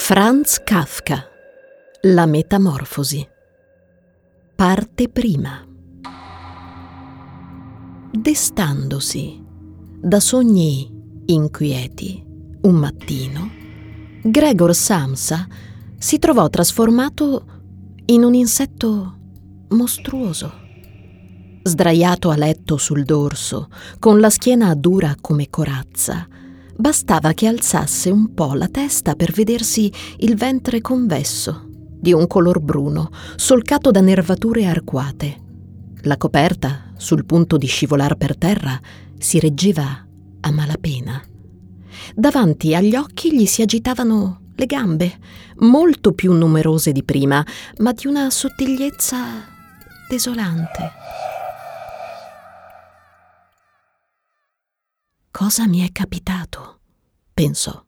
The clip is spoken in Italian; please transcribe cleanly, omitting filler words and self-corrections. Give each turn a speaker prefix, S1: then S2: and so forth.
S1: Franz Kafka. La metamorfosi. Parte prima. Destandosi da sogni inquieti un mattino, Gregor Samsa si trovò trasformato in un insetto mostruoso. Sdraiato a letto sul dorso, con la schiena dura come corazza, bastava che alzasse un po' la testa per vedersi il ventre convesso, di un color bruno, solcato da nervature arcuate. La coperta, sul punto di scivolar per terra, si reggeva a malapena. Davanti agli occhi gli si agitavano le gambe, molto più numerose di prima, ma di una sottigliezza desolante. «Cosa mi è capitato?» pensò.